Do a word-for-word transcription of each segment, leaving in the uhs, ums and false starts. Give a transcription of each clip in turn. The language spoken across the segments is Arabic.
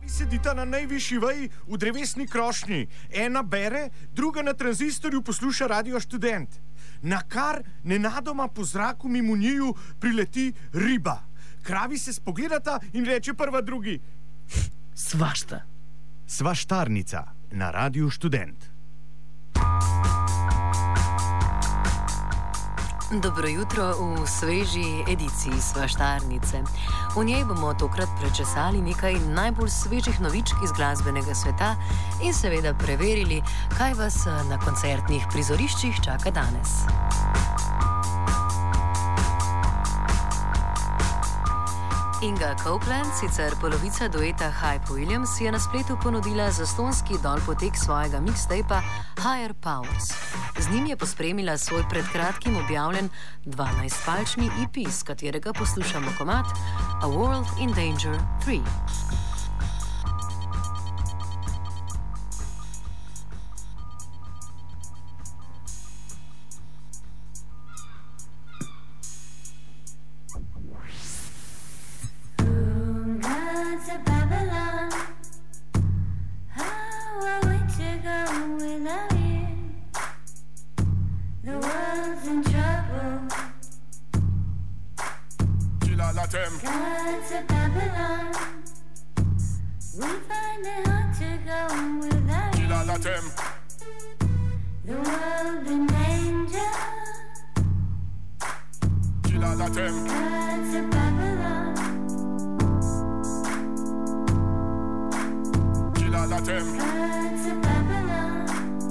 Sedita na najvišji veji v drevesni krošnji. Ena bere, druga na tranzistorju posluša Radio Študent. Na kar nenadoma po zraku mimo njiju prileti riba. Kravi se spogledata in reče prva drugi: Svašta. Svaštarnica na Radio Študent. Dobro jutro v sveži ediciji Svaštarnice. V njej bomo tokrat prečesali nekaj najbolj svežih novičk iz glasbenega sveta in seveda preverili, kaj vas na koncertnih prizoriščih čaka danes. Inga Copeland, sicer polovica dueta Hype Williams, je na spletu ponudila zastonski dolpotek svojega mixtapa Higher Powers. Z njim je pospremila svoj pred kratkim objavljen dvanajstpalčni E P, s katerega poslušamo komad A World in Danger tri. Gods of Babylon, we find it hard to go without you. The world in danger. Gods of Babylon, gods of Babylon,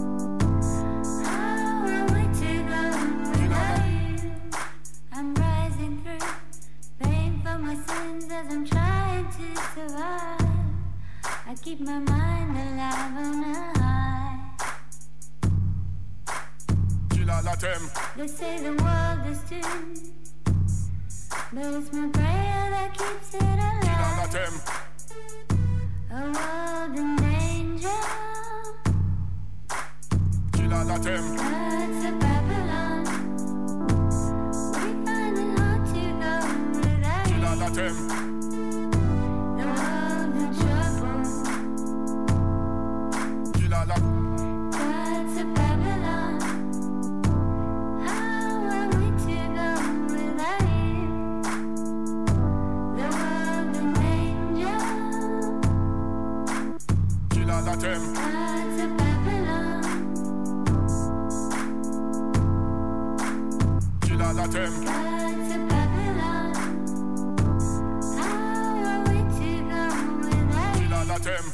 how are we to go without you? I'm rising through for my sins as I'm trying to survive. I keep my mind alive on a high. They say the world is doomed, but it's my prayer that keeps it alive. A world in danger. Gods of Babylon, we find it hard to go without you. The world in trouble. Gods of Babylon, how are we to go without you? The world in danger. Gods of Babylon, gods of Babylon, how are we to go without you?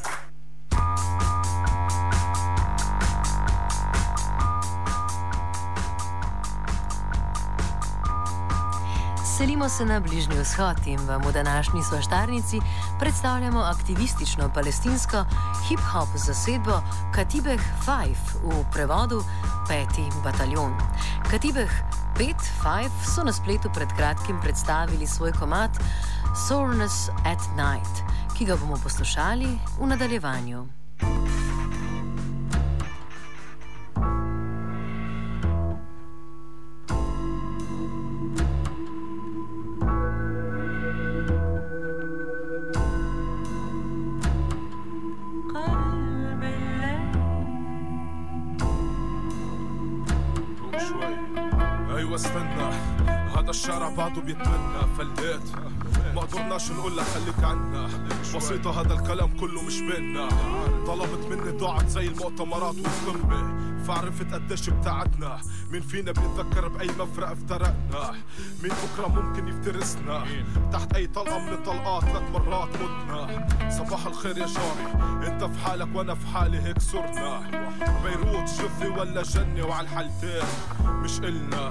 Selimo se na Bližnji vzhod in vam v današnji Svaštarnici predstavljamo aktivistično palestinsko hip-hop zasedbo Katibeh Five, v prevodu Peti bataljon. Katibeh pet Five so na spletu pred kratkim predstavili svoj komad Soreness at Night, ki ga bomo poslušali v nadaljevanju. استنى هذا الشارع بعده بيتمنى فليت ما قدرناش نقول لها خليك عنا بسيطة هذا الكلام كله مش بينا طلبت مني ضاعت زي المؤتمرات والقمة فعرفت قديش بتاعتنا مين فينا بيتذكر بأي مفرق افترقنا مين بكرة ممكن يفترسنا تحت أي طلقة من الطلقات ثلاث مرات متنا صباح الخير يا جاري انت في حالك وانا في حالي هيك صرنا بيروت جثي ولا جنة وعلى الحالتين مش إلنا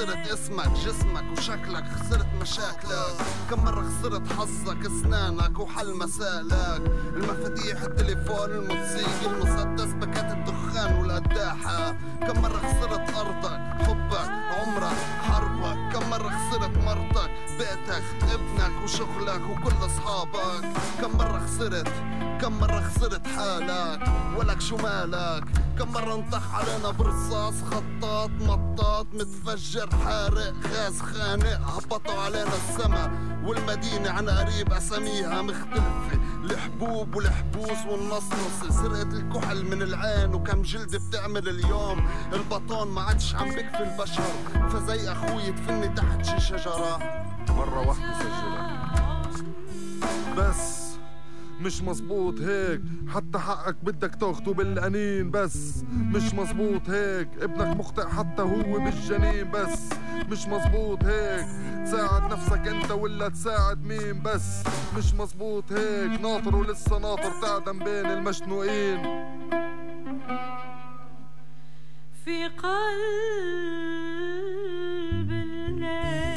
خسرت اسمك جسمك وشكلك خسرت مشاكلك كم مرة خسرت حظك اسنانك وحل مسائلك المفاتيح التليفون الموتوسيكل المسدس باكات الدخان والقداحة كم مرة خسرت أرضك حبك عمرك حربك كم مرة خسرت مرتك بيتك ابنك وشغلك وكل أصحابك كم مرة خسرت كم مرة خسرت حالك ولك شو مالك كم مرة انطح علينا برصاص خطاط مطاط متفجر حارق غاز خانق هبطوا علينا السما والمدينة عن قريب أساميها مختلفة الحبوب والحبوس والنصنص سرقة الكحل من العين وكم جلد بتعمل اليوم البطون ما عادش عم بكفي البشر فزي أخوي دفني تحت شي شجرة مرة واحدة سجلها بس مش مزبوط هيك حتى حقك بدك تاخده بالقنين بس مش مزبوط هيك ابنك مخطئ حتى هو بالجنين بس مش مزبوط هيك تساعد نفسك انت ولا تساعد مين بس مش مزبوط هيك ناطر ولسه ناطر تعدم بين المشنوقين في قلب الليل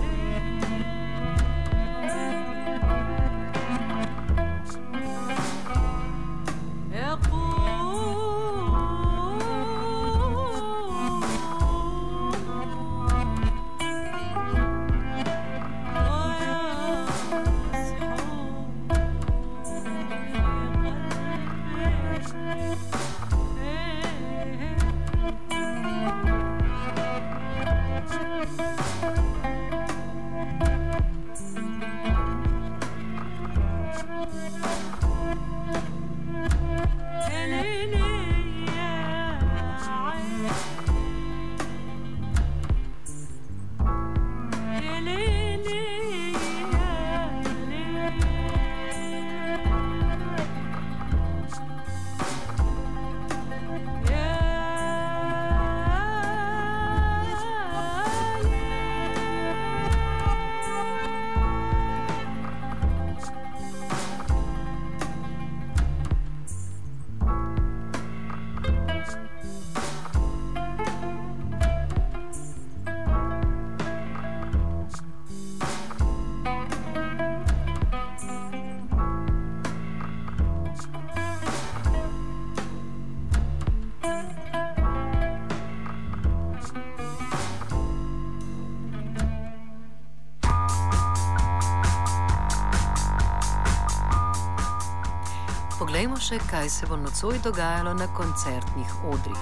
Poglejmo še, kaj se bo nocoj dogajalo na koncertnih odrih.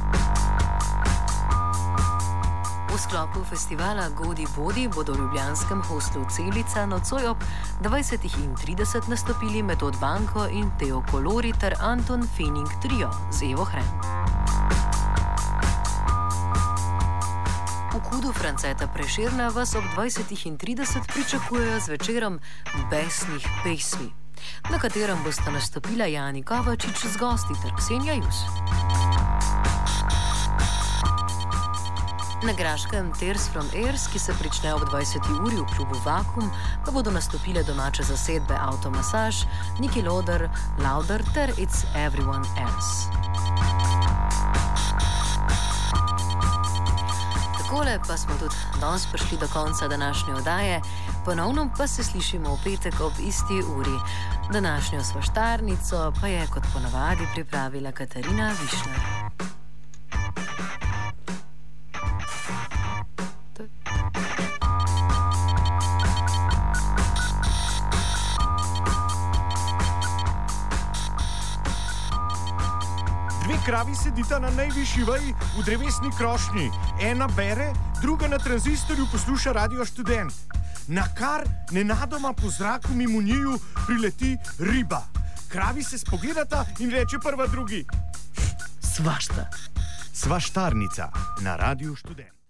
V sklopu festivala Godi Bodi bodo v ljubljanskem hostlu Celica nocoj ob dvajsetih in trideset nastopili Metod Banko in Teo Kolori ter Anton Fening Trio z Evo Hren. V Kudu Franceta Prešerna vas ob dvajsetih in trideset pričakujejo z večerom besnih pesmi, na katerem bosta nastopila Jani Kovačič z gosti ter Ksenija Jus. Na graškem Tears from Airs, ki se prične ob dvajseti uri v klubu Vakuum, pa bodo nastopile domače zasedbe Automasaž, Niki Loder, Lauder ter It's Everyone Else. Takole pa smo tudi danes prišli do konca današnje oddaje, ponovno pa se slišimo v petek ob isti uri. Današnjo svaštarnico pa je kot ponavadi pripravila Katarina Višnar. Dve kravi sedita na najvišji veji v drevesni krošnji. Ena bere, druga na tranzistorju posluša Radio Študent. Na kar nenadoma po zraku mimo njiju prileti riba. Kravi se spogledata in reče prva drugi: Svašta. Svaštarnica na Radio Študent.